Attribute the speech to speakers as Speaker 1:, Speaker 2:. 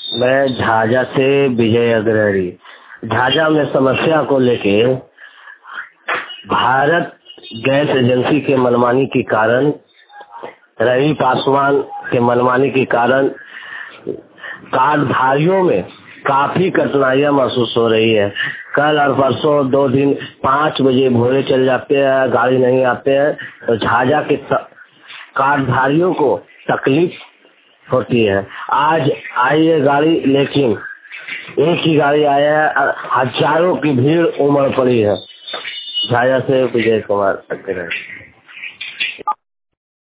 Speaker 1: मैं झाझा से विजय अग्रहरी। झाझा में समस्या को लेके भारत गैस एजेंसी के मनमानी के कारण, रवि पासवान के मनमानी के कारण कार्डधारियों में काफी कठिनाइयां महसूस हो रही है। कल और परसों 2 दिन 5 बजे भोरे चल जाते हैं, गाड़ी नहीं आते हैं, तो झाझा के कार्डधारियों को तकलीफ होती है। आज आई है गाड़ी, लेकिन एक ही गाड़ी आया है, हजारों की भीड़ उमड़ पड़ी है। झाझा से विजय कुमार।